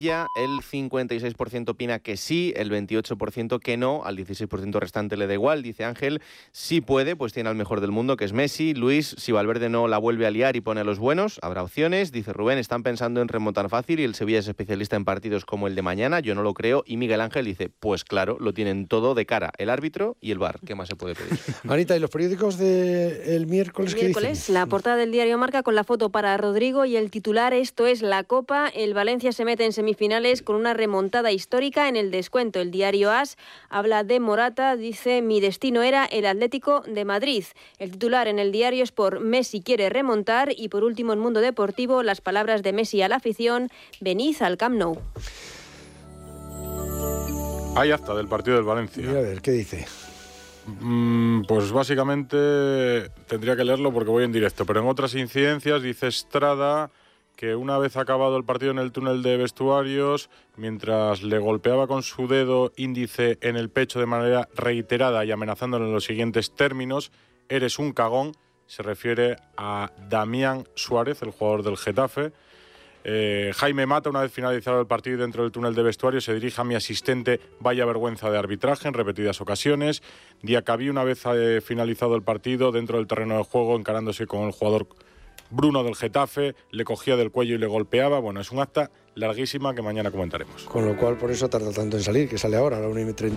El 56% opina que sí, el 28% que no, al 16% restante le da igual. Dice Ángel, sí puede, pues tiene al mejor del mundo, que es Messi. Luis, si Valverde no la vuelve a liar y pone a los buenos, habrá opciones. Dice Rubén, están pensando en remontar fácil y el Sevilla es especialista en partidos como el de mañana, yo no lo creo. Y Miguel Ángel dice, pues claro, lo tienen todo de cara, el árbitro y el VAR, ¿qué más se puede pedir? Anita, ¿y los periódicos del miércoles qué dicen? La portada del diario Marca con la foto para Rodrigo y el titular, esto es la Copa, el Valencia se mete en semifinales con una remontada histórica en el descuento. El diario AS habla de Morata, dice, mi destino era el Atlético de Madrid. El titular en el diario Sport, Messi quiere remontar. Y por último, en Mundo Deportivo, las palabras de Messi a la afición, venid al Camp Nou. Hay acta del partido del Valencia. Mira a ver, ¿qué dice? Pues básicamente tendría que leerlo porque voy en directo, pero en otras incidencias dice Estrada que una vez acabado el partido en el túnel de vestuarios, mientras le golpeaba con su dedo índice en el pecho de manera reiterada y amenazándole en los siguientes términos, eres un cagón, se refiere a Damián Suárez, el jugador del Getafe. Jaime Mata, una vez finalizado el partido dentro del túnel de vestuario, se dirige a mi asistente, vaya vergüenza de arbitraje, en repetidas ocasiones. Diacabí, una vez finalizado el partido dentro del terreno de juego, encarándose con el jugador Bruno del Getafe, le cogía del cuello y le golpeaba. Bueno, es un acta larguísima que mañana comentaremos. Con lo cual, por eso tarda tanto en salir, que sale ahora a la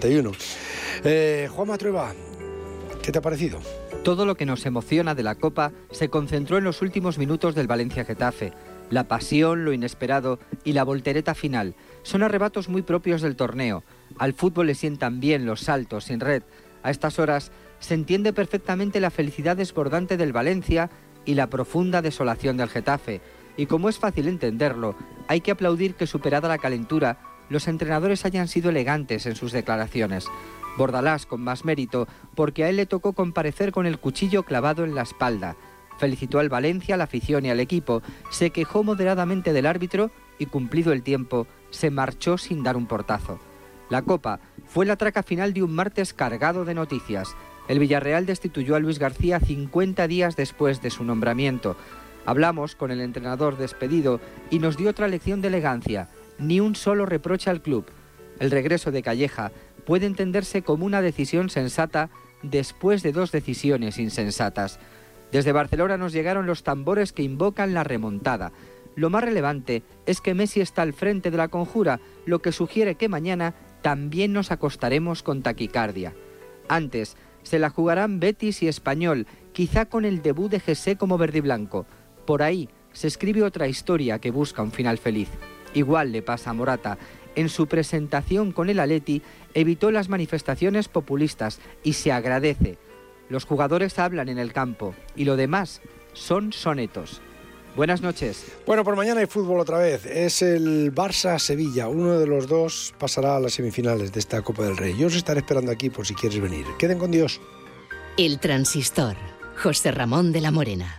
1:31. Juanma Trueba, ¿qué te ha parecido? Todo lo que nos emociona de la Copa se concentró en los últimos minutos del Valencia-Getafe. La pasión, lo inesperado y la voltereta final son arrebatos muy propios del torneo. Al fútbol le sientan bien los saltos sin red. A estas horas se entiende perfectamente la felicidad desbordante del Valencia y la profunda desolación del Getafe. Y como es fácil entenderlo, hay que aplaudir que, superada la calentura, los entrenadores hayan sido elegantes en sus declaraciones. Bordalás con más mérito, porque a él le tocó comparecer con el cuchillo clavado en la espalda. Felicitó al Valencia, a la afición y al equipo, se quejó moderadamente del árbitro y, cumplido el tiempo, se marchó sin dar un portazo. La Copa fue la traca final de un martes cargado de noticias. El Villarreal destituyó a Luis García 50 días después de su nombramiento. Hablamos con el entrenador despedido y nos dio otra lección de elegancia. Ni un solo reproche al club. El regreso de Calleja puede entenderse como una decisión sensata después de dos decisiones insensatas. Desde Barcelona nos llegaron los tambores que invocan la remontada. Lo más relevante es que Messi está al frente de la conjura, lo que sugiere que mañana también nos acostaremos con taquicardia. Antes se la jugarán Betis y Español, quizá con el debut de José como verdiblanco. Por ahí se escribe otra historia que busca un final feliz. Igual le pasa a Morata. En su presentación con el Atleti evitó las manifestaciones populistas y se agradece. Los jugadores hablan en el campo y lo demás son sonetos. Buenas noches. Bueno, por mañana hay fútbol otra vez. Es el Barça-Sevilla. Uno de los dos pasará a las semifinales de esta Copa del Rey. Yo os estaré esperando aquí por si quieres venir. Queden con Dios. El Transistor. José Ramón de la Morena.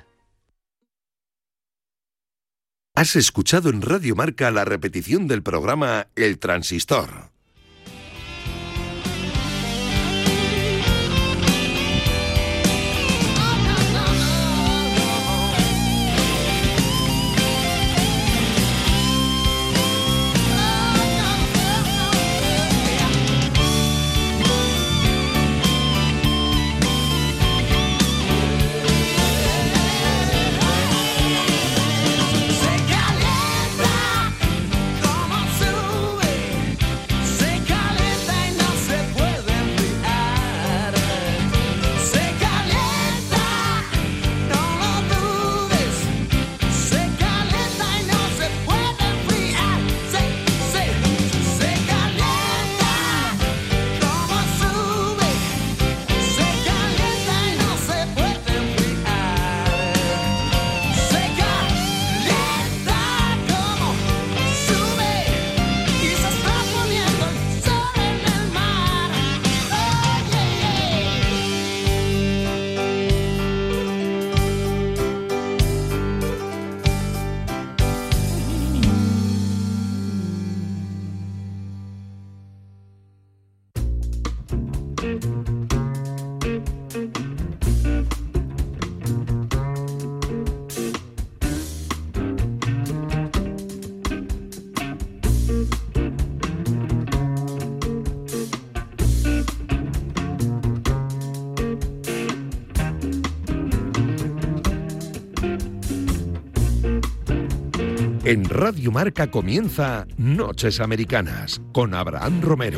Has escuchado en Radio Marca la repetición del programa El Transistor. En Radio Marca comienza Noches Americanas con Abraham Romero.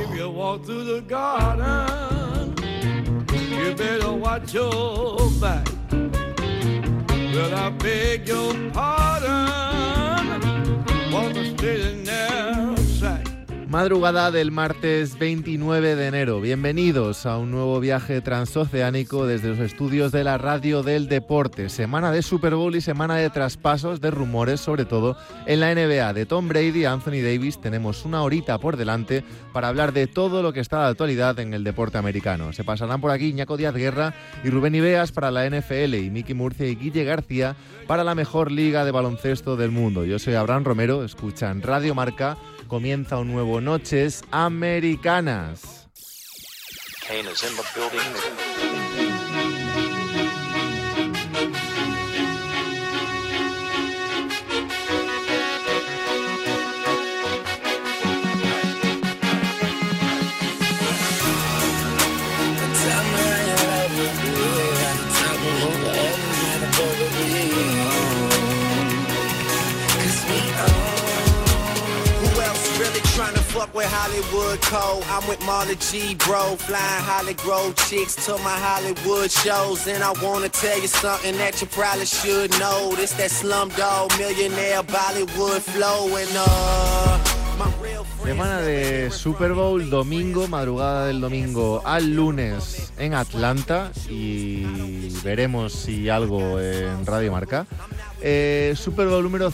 Madrugada del martes 29 de enero. Bienvenidos a un nuevo viaje transoceánico desde los estudios de la Radio del Deporte. Semana de Super Bowl y semana de traspasos, de rumores, sobre todo en la NBA. De Tom Brady a Anthony Davis tenemos una horita por delante para hablar de todo lo que está de actualidad en el deporte americano. Se pasarán por aquí Iñaco Díaz Guerra y Rubén Ibeas para la NFL y Miki Murcia y Guille García para la mejor liga de baloncesto del mundo. Yo soy Abraham Romero, escuchan Radio Marca. Comienza un nuevo Noches Americanas. Kane is in the building. Fuck with Hollywood Code, I'm with Marla G, bro. Flying Hollywood chicks to my Hollywood shows. And I wanna tell you something that you probably should know. This that Slumdog Millionaire Bollywood flow. And my real friends. Semana de Super Bowl, domingo, madrugada del domingo al lunes en Atlanta. Y veremos si algo en Radio Marca. Super Bowl número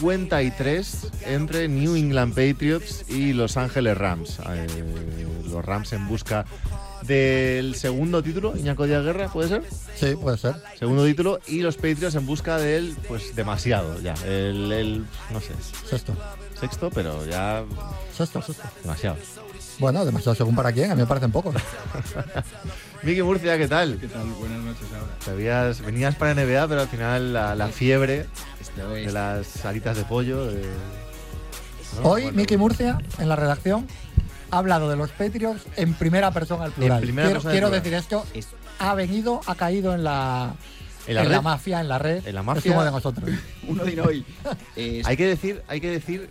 53 entre New England Patriots y Los Ángeles Rams. Los Rams en busca del segundo título, Iñaco Díaz Guerra, ¿puede ser? Sí, puede ser. Segundo título, y los Patriots en busca del, pues demasiado ya, el no sé. Sexto, pero ya... Sexto. Demasiado. Bueno, demasiado según para quién, a mí me parecen pocos. Miki Murcia, ¿qué tal? ¿Qué tal? Buenas noches ahora. Venías para NBA, pero al final la fiebre de las alitas de pollo... ¿no? Hoy, bueno, Miki Murcia, en la redacción, ha hablado de los Patriots en primera persona al plural. Quiero decir esto, ha caído en la mafia, en la red. En la mafia. Es uno de nosotros. Uno de hoy. Hay que decir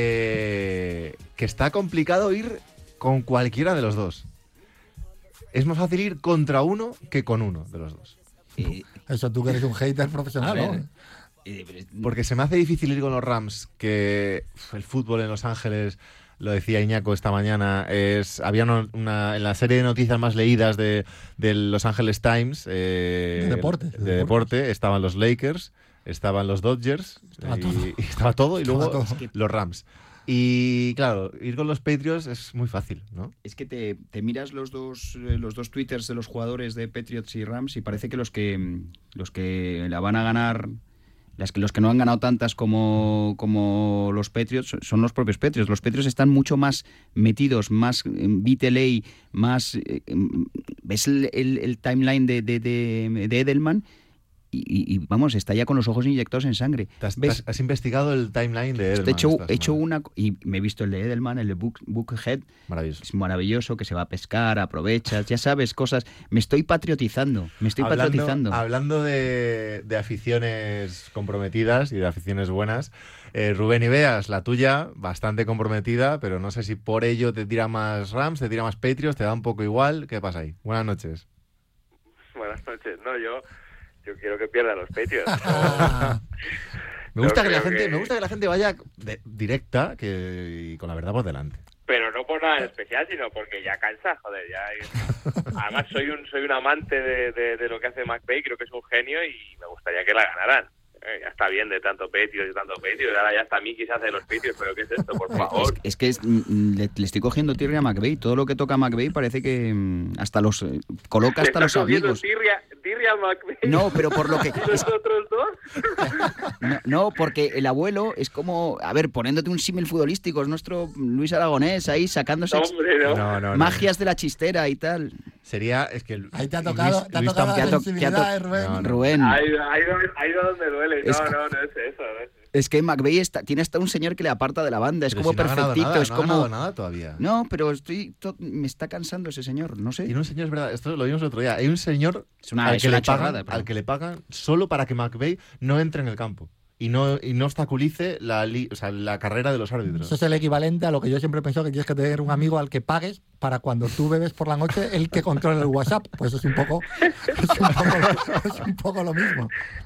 que está complicado ir con cualquiera de los dos. Es más fácil ir contra uno que con uno de los dos. Eso tú que eres un hater profesional, ¿no? Porque se me hace difícil ir con los Rams, que el fútbol en Los Ángeles, lo decía Iñaco esta mañana, había en la serie de noticias más leídas de Los Angeles Times de deporte, estaban los Lakers, estaban los Dodgers, estaba todo, y luego los Rams. Y claro, ir con los Patriots es muy fácil, ¿no? Es que te miras los dos twitters de los jugadores de Patriots y Rams y parece que los que la van a ganar, los que no han ganado tantas como los Patriots son los propios Patriots. Los Patriots están mucho más metidos, más beat LA, más ves el timeline de Edelman. Y vamos, está ya con los ojos inyectados en sangre. ¿Has investigado el timeline de Edelman? He hecho una, y me he visto el de Edelman, el de Bookhead. Maravilloso. Es maravilloso, que se va a pescar, aprovechas, ya sabes, cosas. Me estoy patriotizando. Hablando de aficiones comprometidas y de aficiones buenas, Rubén Ibeas, la tuya, bastante comprometida, pero no sé si por ello te tira más Rams, te tira más Patriots, te da un poco igual. ¿Qué pasa ahí? Buenas noches. Buenas noches. No, yo quiero que pierdan los Patriots. Me gusta que la gente vaya directa y con la verdad por delante. Pero no por nada en especial, sino porque ya cansa, joder. Además soy un amante de lo que hace McVay, creo que es un genio y me gustaría que la ganaran. Ya está bien de tanto Patriots, ahora ya hasta Mickey se hace de los Patriots, pero ¿qué es esto, por favor? Es que le estoy cogiendo tirria a McVay. Todo lo que toca McVay parece que hasta los coloca hasta los amigos. Tirria a McVay. No, pero por lo que... ¿Y los otros dos? No, porque el abuelo es como... A ver, poniéndote un símil futbolístico, es nuestro Luis Aragonés ahí sacándose magias de la chistera y tal. Sería... Es que ahí te ha tocado la sensibilidad, Rubén. Rubén. Ahí donde duele. No es eso. Es que McVay tiene hasta un señor que le aparta de la banda, es pero como si perfectito, no ha ganado nada todavía. No, pero me está cansando ese señor, no sé. Tiene un señor, es verdad, esto lo vimos el otro día. Hay un señor al que le pagan solo para que McVay no entre en el campo. y no obstaculice la carrera de los árbitros. Eso es el equivalente a lo que yo siempre he pensado, que tienes que tener un amigo al que pagues para cuando tú bebes por la noche, el que controle el WhatsApp. Pues es un poco lo mismo.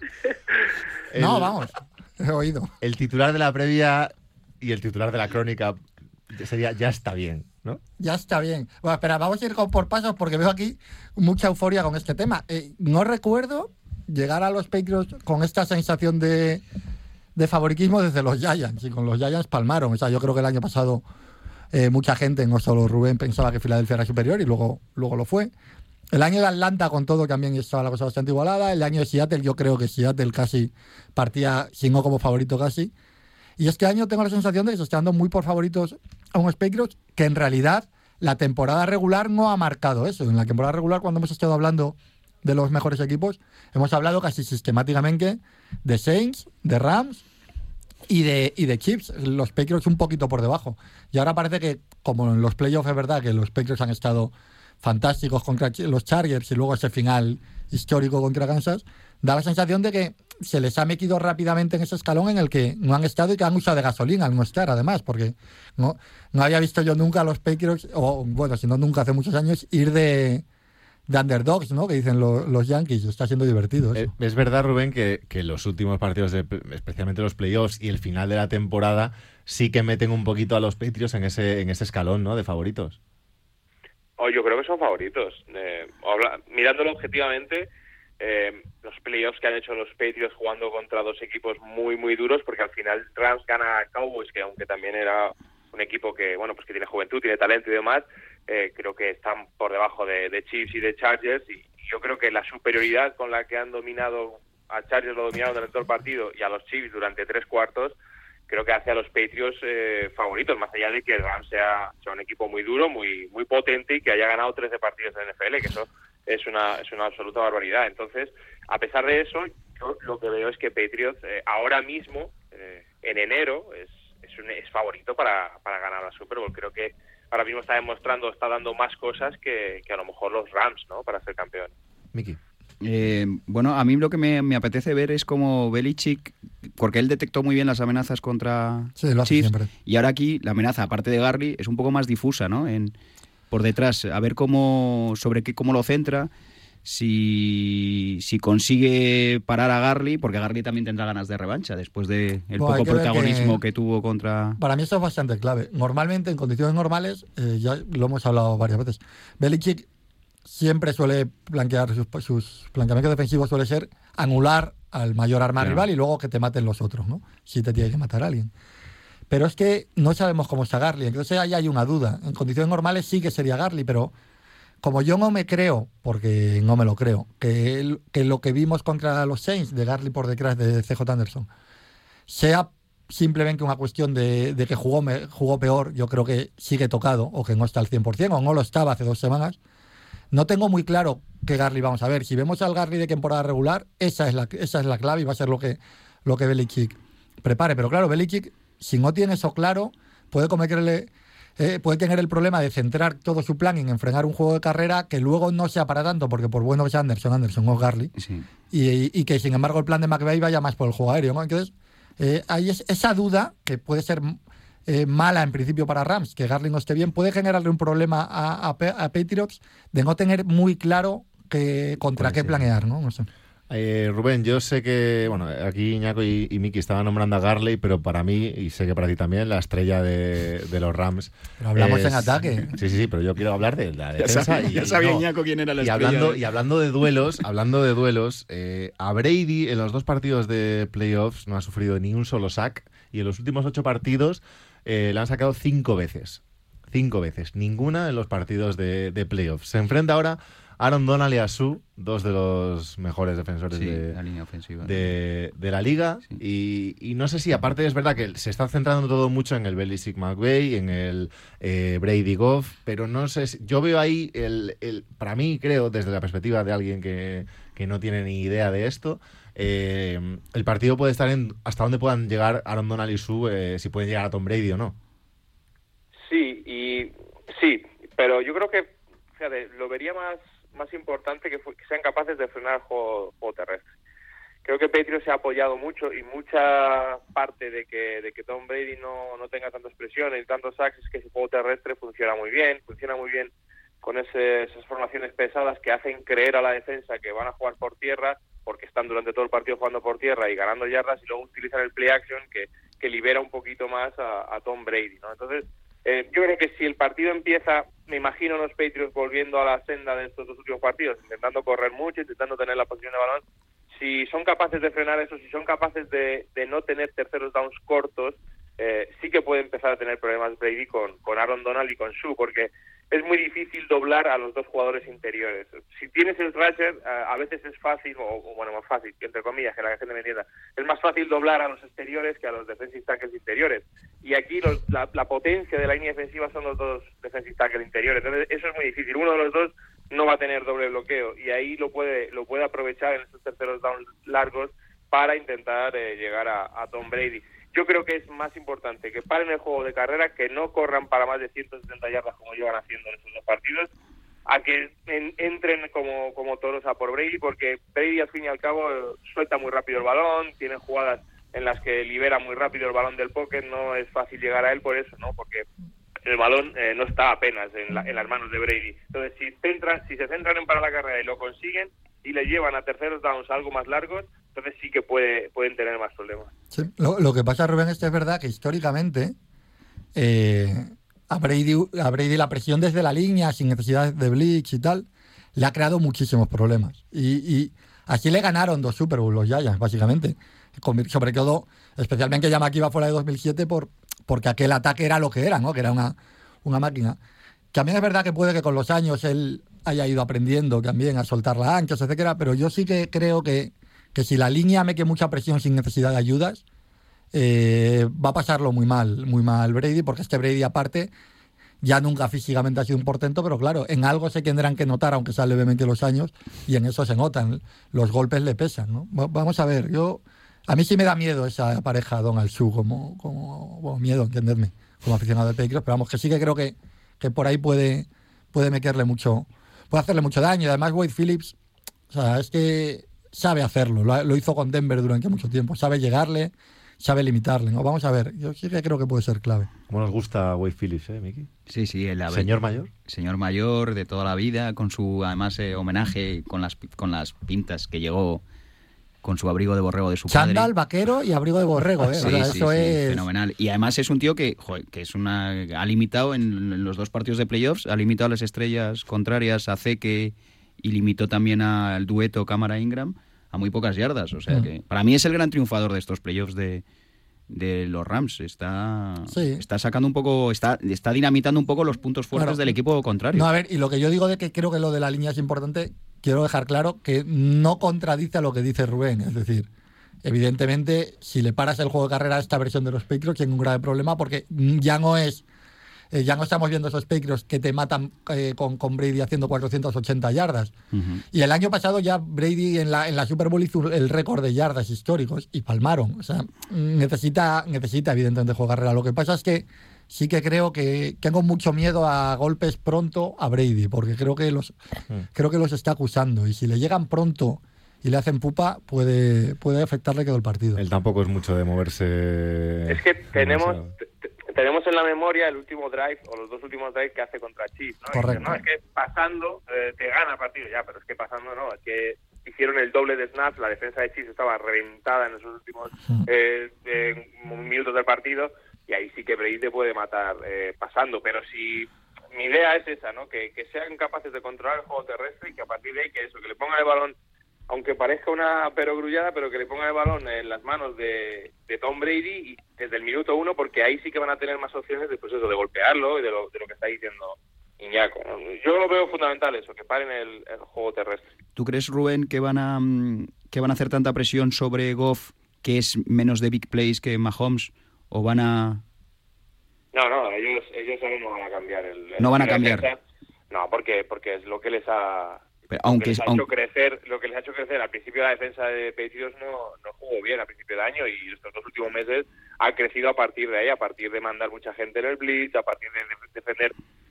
No, vamos, he oído. El titular de la previa y el titular de la crónica sería "ya está bien", ¿no? Ya está bien. Bueno, espera, vamos a ir por pasos porque veo aquí mucha euforia con este tema. No recuerdo llegar a los Patriots con esta sensación de favoritismo desde los Giants, y con los Giants palmaron. O sea, yo creo que el año pasado mucha gente, no solo Rubén, pensaba que Filadelfia era superior y luego lo fue. El año de Atlanta, con todo, también estaba la cosa bastante igualada. El año de Seattle, yo creo que Seattle casi partía, si no como favorito casi. Y este año tengo la sensación de que se está dando muy por favoritos a unos Patriots que en realidad la temporada regular no ha marcado eso. En la temporada regular, cuando hemos estado hablando de los mejores equipos, hemos hablado casi sistemáticamente de Saints, de Rams y de Chiefs, los Patriots un poquito por debajo. Y ahora parece que, como en los playoffs es verdad que los Patriots han estado fantásticos contra los Chargers y luego ese final histórico contra Kansas, da la sensación de que se les ha metido rápidamente en ese escalón en el que no han estado y que han usado de gasolina al no estar, además, porque no había visto yo nunca a los Patriots, o bueno, si no nunca, hace muchos años, ir de underdogs, ¿no? Que dicen los Yankees. Está siendo divertido eso. Es verdad, Rubén, que los últimos partidos, especialmente los playoffs y el final de la temporada, sí que meten un poquito a los Patriots en ese escalón, ¿no?, de favoritos. Yo creo que son favoritos. Mirándolo objetivamente, los playoffs que han hecho los Patriots jugando contra dos equipos muy, muy duros, porque al final Rams gana a Cowboys, que aunque también era un equipo que, bueno, pues que tiene juventud, tiene talento y demás, creo que están por debajo de Chiefs y de Chargers, y yo creo que la superioridad con la que han dominado a Chargers, lo dominaron durante todo el partido, y a los Chiefs durante 3 cuartos, creo que hace a los Patriots favoritos, más allá de que el Rams sea un equipo muy duro, muy muy potente, y que haya ganado 13 partidos de NFL, que eso es una absoluta barbaridad. Entonces, a pesar de eso, yo lo que veo es que Patriots ahora mismo, en enero, es favorito para ganar la Super Bowl. Creo que ahora mismo está dando más cosas que a lo mejor los Rams, ¿no?, para ser campeón. Miki. Bueno, a mí lo que me apetece ver es como Belichick, porque él detectó muy bien las amenazas contra Chiefs, y ahora aquí la amenaza, aparte de Gurley, es un poco más difusa, ¿no? Por detrás, a ver cómo lo centra, si consigue parar a Gurley, porque Gurley también tendrá ganas de revancha después de el poco protagonismo que tuvo contra... Para mí eso es bastante clave. Normalmente, en condiciones normales, ya lo hemos hablado varias veces, Belichick siempre suele plantear sus planteamientos defensivos, suele ser anular al mayor arma rival y luego que te maten los otros, ¿no?, si te tiene que matar a alguien. Pero es que no sabemos cómo está Gurley, entonces ahí hay una duda. En condiciones normales sí que sería Gurley, pero como yo no me creo, porque no me lo creo, que lo que vimos contra los Saints de Gurley por detrás de CJ Anderson sea simplemente una cuestión de que jugó peor, yo creo que sigue tocado, o que no está al 100%, o no lo estaba hace 2 semanas. No tengo muy claro qué Gurley vamos a ver. Si vemos al Gurley de temporada regular, esa es la clave y va a ser lo que Belichick prepare. Pero claro, Belichick, si no tiene eso claro, puede tener el problema de centrar todo su plan en enfrenar un juego de carrera que luego no sea para tanto, porque por bueno que sea Anderson o Gurley, sí, y que sin embargo el plan de McVay vaya más por el juego aéreo, ¿no? Entonces, hay esa duda que puede ser mala en principio para Rams, que Gurley no esté bien, puede generarle un problema a Patriots de no tener muy claro contra qué planear, ¿no? No sé. Rubén, yo sé que, bueno, aquí Iñaco y Miki estaban nombrando a Gurley, pero para mí, y sé que para ti también, la estrella de los Rams. Pero hablamos en ataque. Sí, pero yo quiero hablar de la defensa. Ya sabía Iñaco quién era la estrella. Y hablando de duelos, a Brady en los 2 partidos de playoffs no ha sufrido ni un solo sack, y en los últimos 8 partidos le han sacado 5 veces. 5 veces. Ninguna en los partidos de playoffs. Se enfrenta ahora Aaron Donald y Asu, 2 de los mejores defensores de la línea ofensiva de la liga. Sí. Y no sé si, aparte, es verdad que se está centrando todo mucho en el Belichick McVay, en el Brady Goff, pero no sé si, yo veo ahí para mí, creo, desde la perspectiva de alguien que no tiene ni idea de esto, el partido puede estar en hasta dónde puedan llegar Aaron Donald y Asu, si pueden llegar a Tom Brady o no. Sí, pero yo creo que, fíjate, lo vería más importante que sean capaces de frenar el juego terrestre. creo que Patriots se ha apoyado mucho, y mucha parte de que Tom Brady no tenga tantas presiones y tantos sacks es que su juego terrestre funciona muy bien con esas formaciones pesadas que hacen creer a la defensa que van a jugar por tierra, porque están durante todo el partido jugando por tierra y ganando yardas, y luego utilizan el play action que libera un poquito más a Tom Brady, ¿no? Entonces, yo creo que si el partido empieza, me imagino los Patriots volviendo a la senda de estos dos últimos partidos, intentando correr mucho, intentando tener la posición de balón. Si son capaces de frenar eso, si son capaces de no tener terceros downs cortos, sí que puede empezar a tener problemas Brady con Aaron Donald y con Sue, porque es muy difícil doblar a los dos jugadores interiores. Si tienes el rusher, a veces es fácil, bueno, más fácil, entre comillas, que la gente me entienda, es más fácil doblar a los exteriores que a los defensive tackles interiores. Y aquí la potencia de la línea defensiva son los dos defensive tackles interiores. Entonces, eso es muy difícil. Uno de los dos no va a tener doble bloqueo, y ahí lo puede aprovechar en estos terceros downs largos para intentar llegar a Tom Brady. Yo creo que es más importante que paren el juego de carrera, que no corran para más de 170 yardas como llevan haciendo en estos dos partidos, a que entren como toros a por Brady, porque Brady al fin y al cabo suelta muy rápido el balón, tiene jugadas en las que libera muy rápido el balón del pocket, no es fácil llegar a él por eso, ¿no? Porque el balón no está apenas en las manos de Brady. Entonces, si se centran en parar la carrera y lo consiguen y le llevan a terceros downs algo más largos, entonces sí que pueden tener más problemas. Sí, lo que pasa, Rubén, es que es verdad que históricamente a Brady la presión desde la línea, sin necesidad de blitz y tal, le ha creado muchísimos problemas. Y así le ganaron 2 Super Bowls los Giants, básicamente. Sobre todo, especialmente ya McKee iba fuera de 2007 porque aquel ataque era lo que era, ¿no? Que era una máquina. También es verdad que puede que con los años él haya ido aprendiendo también a soltar la ancha, etcétera, pero yo sí que creo que si la línea mete mucha presión sin necesidad de ayudas, va a pasarlo muy mal Brady, porque este Brady, aparte, ya nunca físicamente ha sido un portento, pero claro, en algo se tendrán que notar, aunque sea levemente los años, y en eso se notan, los golpes le pesan, ¿no? Vamos a ver, a mí sí me da miedo esa pareja Donald Sue, como miedo, entendedme, como aficionado de Patriots, pero vamos, que sí que creo que por ahí puede meterle mucho, puede hacerle mucho daño, y además Wade Phillips, o sea, es que sabe hacerlo, lo hizo con Denver durante mucho tiempo, sabe llegarle, sabe limitarle, ¿no? Vamos a ver, yo sí que creo que puede ser clave. ¿Cómo nos gusta Wade Phillips, Miki? Sí, ¿Señor mayor? Señor mayor de toda la vida, con su, además, homenaje con las pintas que llegó con su abrigo de borrego de su padre. Chándal, vaquero y abrigo de borrego, Sí, o sea, sí, eso sí, es fenomenal. Y además es un tío que ha limitado en los 2 partidos de playoffs, ha limitado a las estrellas contrarias, a Zeke, y limitó también al dueto Cámara-Ingram a muy pocas yardas. O sea que para mí es el gran triunfador de estos playoffs de los Rams. Está sacando un poco, está dinamitando un poco los puntos fuertes del equipo contrario. No, a ver, y lo que yo digo de que creo que lo de la línea es importante, quiero dejar claro que no contradice a lo que dice Rubén. Es decir, evidentemente, si le paras el juego de carrera a esta versión de los Patriots, tiene un grave problema, porque ya no estamos viendo esos Patriots que te matan con Brady haciendo 480 yardas. Uh-huh. Y el año pasado ya Brady en la Super Bowl hizo el récord de yardas históricos y palmaron. O sea, necesita evidentemente juego de carrera. Lo que pasa es que sí que creo que tengo mucho miedo a golpes pronto a Brady, porque creo que los está acusando. Y si le llegan pronto y le hacen pupa, puede afectarle todo el partido. Él tampoco es mucho de moverse. Es que tenemos en la memoria el último drive o los 2 últimos drives que hace contra Chiefs, ¿no? Correcto. Dice, no, es que pasando te gana el partido, ya, pero es que pasando no, es que hicieron el doble de snaps, la defensa de Chiefs estaba reventada en esos últimos minutos del partido, y ahí sí que Brady te puede matar pasando, pero si mi idea es esa, ¿no? Que sean capaces de controlar el juego terrestre y que a partir de ahí que le pongan el balón, aunque parezca una perogrullada, pero que le pongan el balón en las manos de Tom Brady y desde el minuto 1, porque ahí sí que van a tener más opciones después de golpearlo y de lo que está diciendo Iñaco, ¿no? Yo lo veo fundamental eso, que paren el juego terrestre. ¿Tú crees, Rubén, que van a hacer tanta presión sobre Goff, que es menos de big plays que Mahomes, o van a...? No, ellos no van a cambiar no van a cambiar. No, porque es lo que les ha... Pero lo que les ha hecho crecer al principio, la defensa de Patriots no jugó bien a principio de año, y estos 2 últimos meses ha crecido a partir de ahí, a partir de mandar mucha gente en el blitz, a partir de defender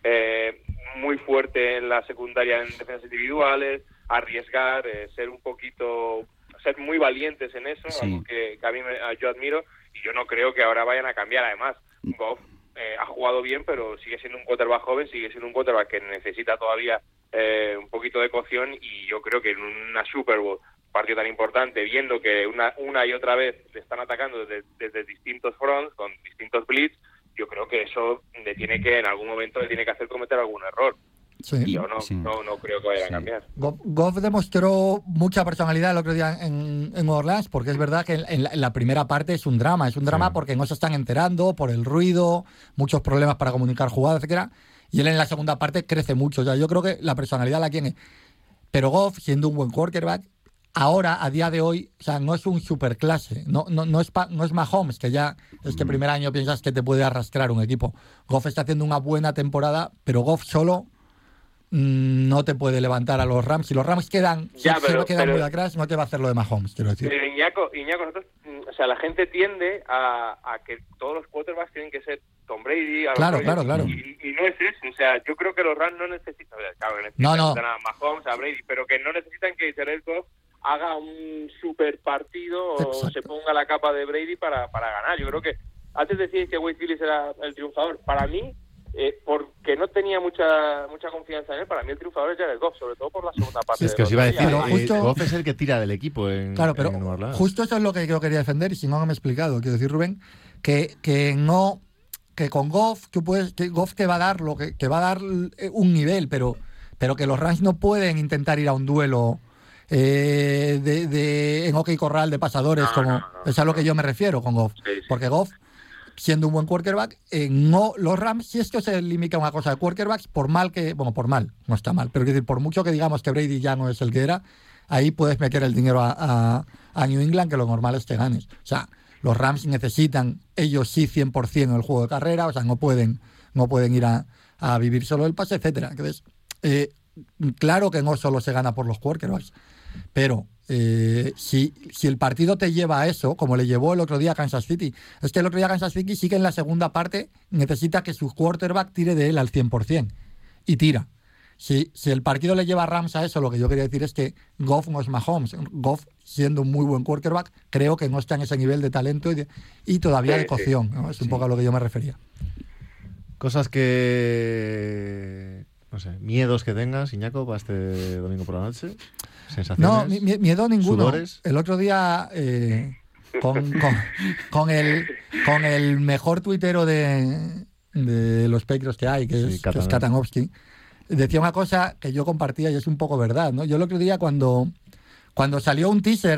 muy fuerte en la secundaria en defensas individuales, arriesgar, ser un poquito ser muy valientes en eso, algo que a mí yo admiro, y yo no creo que ahora vayan a cambiar. Además, Goff ha jugado bien, pero sigue siendo un quarterback joven, sigue siendo un quarterback que necesita todavía un poquito de cocción, y yo creo que en una Super Bowl, partido tan importante, viendo que una y otra vez le están atacando desde distintos fronts, con distintos blitz, yo creo que eso en algún momento le tiene que hacer cometer algún error. Sí. Y yo no creo que vaya a cambiar. Goff demostró mucha personalidad el otro día en Orleans, porque es verdad que en la primera parte es un drama porque no se están enterando por el ruido, muchos problemas para comunicar jugadas, etcétera. Y él en la segunda parte crece mucho. O sea, yo creo que la personalidad la tiene. Pero Goff, siendo un buen quarterback, ahora, a día de hoy, o sea, no es un superclase. No es Mahomes, que ya este primer año piensas que te puede arrastrar un equipo. Goff está haciendo una buena temporada, pero Goff solo no te puede levantar a los Rams. Si los Rams quedan muy atrás, no te va a hacer lo de Mahomes, quiero decir. Pero Iñaco, nosotros, o sea, la gente tiende a que todos los quarterbacks tienen que ser Tom Brady. Claro. Y no es eso. O sea, yo creo que los Rams no necesitan, necesitan a Mahomes, a Brady, pero que no necesitan que Jared Goff haga un super partido o se ponga la capa de Brady para ganar. Yo creo que antes decíais que Wade Phillips era el triunfador. Para mí, porque no tenía mucha confianza en él, para mí el triunfador es Jared Goff, sobre todo por la segunda parte. Sí, es que os iba a decir, Goff es el que tira del equipo en Nueva Orleans. Justo eso es lo que yo quería defender, y si no me he explicado, quiero decir, Rubén, que con Goff Goff te va a dar un nivel, pero que los Rams no pueden intentar ir a un duelo en hockey corral de pasadores, es a lo que yo me refiero con Goff, porque Goff, siendo un buen quarterback, los Rams, si esto se limita a una cosa de quarterbacks, por mal, no está mal, pero es decir, por mucho que digamos que Brady ya no es el que era, ahí puedes meter el dinero a New England, que lo normal es que ganes. O sea, los Rams necesitan, ellos sí, 100% en el juego de carrera, o sea, no pueden ir a vivir solo el pase, etcétera. Entonces, claro que no solo se gana por los quarterbacks, pero si el partido te lleva a eso, como le llevó el otro día a Kansas City, es que el otro día Kansas City sí que en la segunda parte necesita que su quarterback tire de él al 100%, y tira. Si el partido le lleva a Rams a eso, lo que yo quería decir es que Goff no es Mahomes. Goff, siendo un muy buen quarterback, creo que no está en ese nivel de talento y todavía de cocción, ¿no? Es un poco a lo que yo me refería. Cosas que... no sé, miedos que tengas, Iñaco, para este domingo por la noche. Sensaciones. No, miedo ninguno. Sudores. El otro día, con el mejor tuitero de los Patriots que hay, que es Katanowski, decía una cosa que yo compartía y es un poco verdad, ¿no? Yo el otro día cuando salió un teaser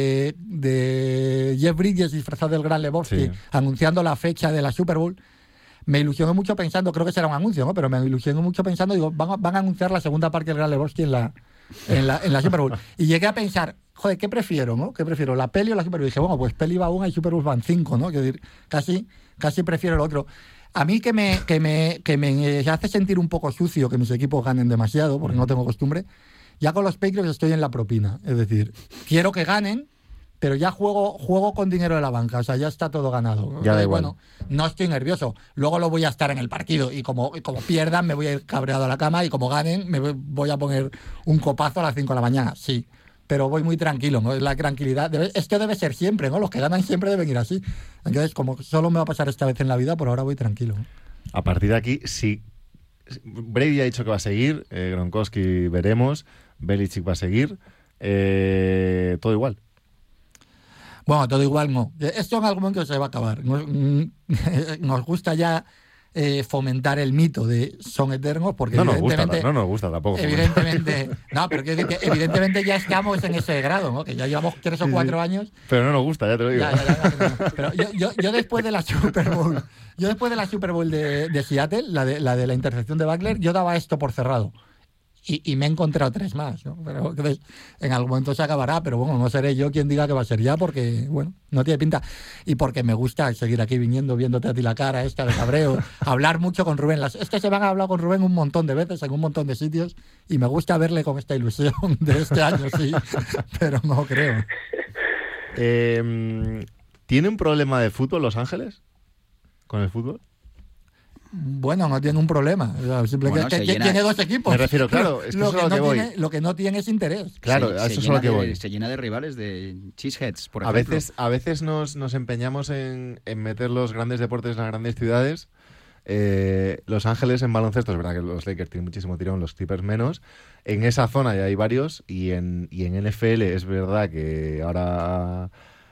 de Jeff Bridges disfrazado del Gran Lebowski, anunciando la fecha de la Super Bowl, me ilusionó mucho pensando, creo que será un anuncio, ¿no? Pero me ilusionó mucho pensando, digo, van a anunciar la segunda parte del Gran Lebowski en la Super Bowl. Y llegué a pensar, joder, ¿qué prefiero, no? ¿Qué prefiero, la peli o la Super Bowl? Y dije, bueno, pues peli va una y Super Bowl van 5, ¿no? Quiero decir, casi prefiero el otro. A mí que me hace sentir un poco sucio que mis equipos ganen demasiado, porque no tengo costumbre, ya con los Patriots estoy en la propina. Es decir, quiero que ganen, pero ya juego con dinero de la banca, o sea, ya está todo ganado. Ya da igual. Bueno, no estoy nervioso. Luego lo voy a estar en el partido y como pierdan me voy a ir cabreado a la cama y como ganen me voy a poner un copazo a las 5 de la mañana, sí. Pero voy muy tranquilo, ¿no? Es la tranquilidad. Esto debe ser siempre, ¿no? Los que ganan siempre deben ir así. Entonces, como solo me va a pasar esta vez en la vida, por ahora voy tranquilo. A partir de aquí, si Brady ha dicho que va a seguir, Gronkowski veremos, Belichick va a seguir, todo igual. Bueno, todo igual no. Esto en algún momento se va a acabar. Nos gusta ya fomentar el mito de son eternos porque no nos gusta tampoco. Evidentemente, no, pero quiero decir que evidentemente ya estamos en ese grado, ¿no? Que ya llevamos 3 o 4 años. Pero no nos gusta, ya te lo digo. Pero yo después de la Super Bowl, de Seattle, la de la intercepción de Butler, yo daba esto por cerrado. Y me he encontrado 3 más, ¿no? Pero entonces, en algún momento se acabará, pero bueno, no seré yo quien diga que va a ser ya, porque, bueno, no tiene pinta. Y porque me gusta seguir aquí viéndote a ti la cara esta de cabreo, hablar mucho con Rubén. Esta semana he hablado con Rubén un montón de veces, en un montón de sitios, y me gusta verle con esta ilusión de este año, sí, pero no creo. ¿Tiene un problema de fútbol Los Ángeles? ¿Con el fútbol? Bueno, no tiene un problema. Tiene dos equipos. Me refiero, claro, es que eso es lo que voy. Lo que no tiene es interés. Claro, a eso es lo que voy. Se llena de rivales, de cheeseheads, por ejemplo. A veces nos empeñamos en meter los grandes deportes en las grandes ciudades. Los Ángeles en baloncesto, es verdad que los Lakers tienen muchísimo tirón, los Clippers menos. En esa zona ya hay varios. Y en NFL es verdad que ahora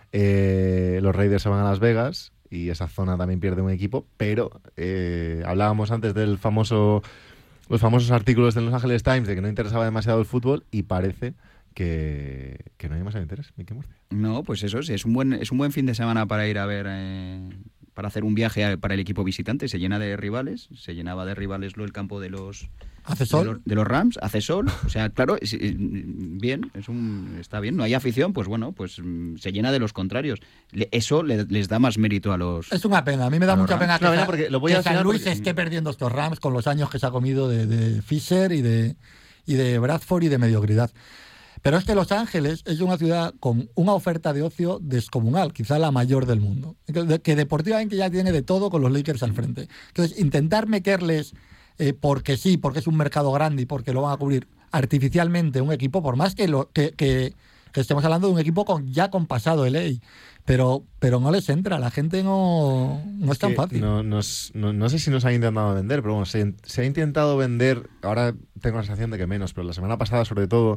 los Raiders se van a Las Vegas. Y esa zona también pierde un equipo, pero hablábamos antes los famosos artículos de Los Angeles Times de que no interesaba demasiado el fútbol y parece que no hay demasiado interés. Mickey Murcia. No, pues eso sí, es un buen fin de semana para ir a ver, para hacer un viaje para el equipo visitante. Se llena de rivales, se llenaba de rivales el campo de los... ¿Hace sol? De los Rams, hace sol. O sea, claro, bien, está bien. No hay afición, pues bueno, pues se llena de los contrarios. Eso les da más mérito a los... Es una pena, a mí me da mucha pena que San Luis esté perdiendo estos Rams con los años que se ha comido de Fisher y de Bradford y de mediocridad. Pero es que Los Ángeles es una ciudad con una oferta de ocio descomunal, quizá la mayor del mundo, que deportivamente ya tiene de todo con los Lakers al frente. Entonces, intentar meterles... porque sí, porque es un mercado grande y porque lo van a cubrir artificialmente un equipo, por más que estemos hablando de un equipo con pasado de ley, pero no les entra, la gente no es tan fácil. No sé si nos han intentado vender, pero bueno, se ha intentado vender, ahora tengo la sensación de que menos, pero la semana pasada sobre todo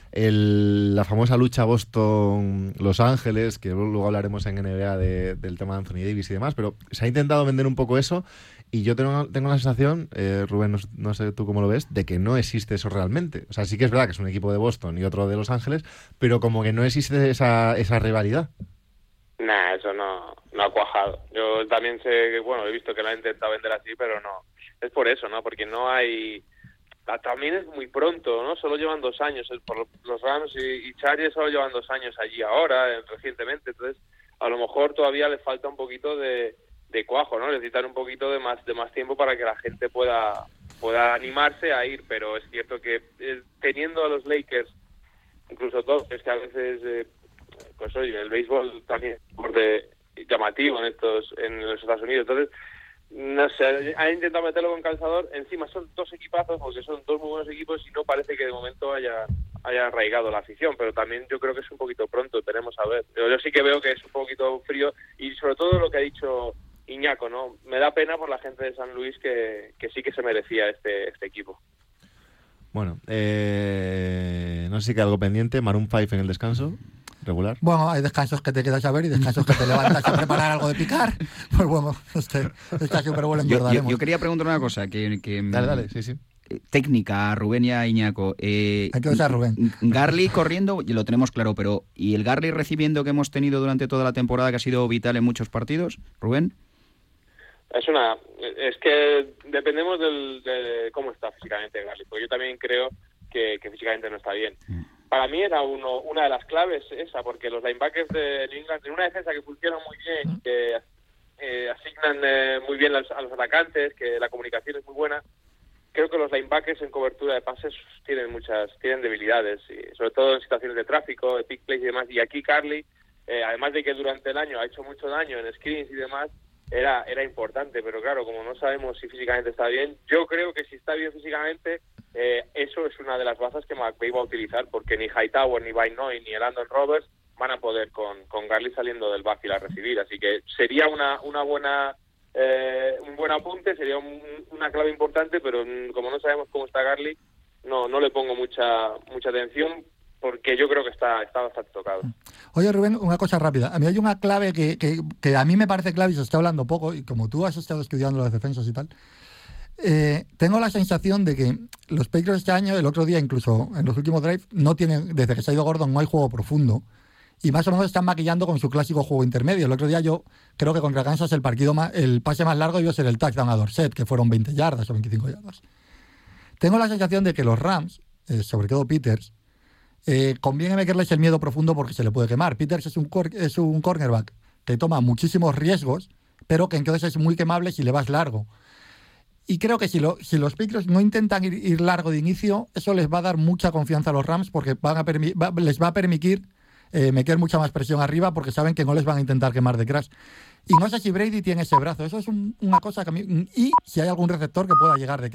la famosa lucha Boston-Los Ángeles, que luego hablaremos en NBA del tema de Anthony Davis y demás, pero se ha intentado vender un poco eso. Y yo tengo la sensación, Rubén, no sé tú cómo lo ves, de que no existe eso realmente. O sea, sí que es verdad que es un equipo de Boston y otro de Los Ángeles, pero como que no existe esa rivalidad. Nah, eso no ha cuajado. Yo también sé que, bueno, he visto que lo han intentado vender así, pero no. Es por eso, ¿no? Porque no hay... También es muy pronto, ¿no? Solo llevan 2 años. Los Rams y Chargers solo llevan 2 años allí ahora, recientemente. Entonces, a lo mejor todavía les falta un poquito de cuajo, ¿no? Necesitan un poquito de más tiempo para que la gente pueda animarse a ir, pero es cierto que teniendo a los Lakers, incluso todos, es que a veces, pues oye, el béisbol también es llamativo en los Estados Unidos, entonces, no sé, han intentado meterlo con calzador, encima son 2 equipazos, porque son 2 muy buenos equipos y no parece que de momento haya arraigado la afición, pero también yo creo que es un poquito pronto, tenemos a ver. Yo sí que veo que es un poquito frío y sobre todo lo que ha dicho Iñaco, ¿no? Me da pena por la gente de San Luis que sí que se merecía este equipo. Bueno, no sé si queda algo pendiente. Maroon 5 en el descanso, regular. Bueno, hay descansos que te quedas a ver y descansos que te levantas a preparar algo de picar. Pues bueno, está súper bueno, yo quería preguntar una cosa. Dale, sí. Técnica, Rubén y a Iñaco. Hay que usar Rubén. Garly corriendo, lo tenemos claro, pero ¿y el Garly recibiendo que hemos tenido durante toda la temporada, que ha sido vital en muchos partidos, Rubén? Es que dependemos de cómo está físicamente Garly, porque yo también creo que físicamente no está bien. Para mí era una de las claves esa, porque los linebackers de New England, en una defensa que funciona muy bien, que asignan muy bien a los atacantes, que la comunicación es muy buena, creo que los linebackers en cobertura de pases tienen debilidades, y sobre todo en situaciones de tráfico, de pick plays y demás, y aquí Garly, además de que durante el año ha hecho mucho daño en screens y demás, era importante, pero claro, como no sabemos si físicamente está bien, yo creo que si está bien físicamente, eso es una de las bazas que McVay va a utilizar, porque ni Hightower, ni Van Noy, ni el Landon Roberts van a poder con Garly saliendo del backfield a recibir, así que sería un buen apunte, sería una clave importante, pero como no sabemos cómo está Garly, no le pongo mucha atención, porque yo creo que está bastante tocado. Oye, Rubén, una cosa rápida. A mí hay una clave que a mí me parece clave y se está hablando poco, y como tú has estado estudiando las defensas y tal, tengo la sensación de que los Patriots este año, el otro día incluso en los últimos drives, no tienen, desde que se ha ido Gordon, no hay juego profundo, y más o menos están maquillando con su clásico juego intermedio. El otro día yo creo que contra Kansas el pase más largo iba a ser el touchdown a Dorsett, que fueron 20 yardas o 25 yardas. Tengo la sensación de que los Rams, sobre todo Peters, conviene meterles el miedo profundo porque se le puede quemar. Peters es un cornerback que toma muchísimos riesgos, pero que entonces es muy quemable si le vas largo. Y creo que si los Patriots no intentan ir largo de inicio, eso les va a dar mucha confianza a los Rams, porque les va a permitir meter mucha más presión arriba porque saben que no les van a intentar quemar detrás. Y no sé si Brady tiene ese brazo. Eso es una cosa que a mí... Y si hay algún receptor que pueda llegar de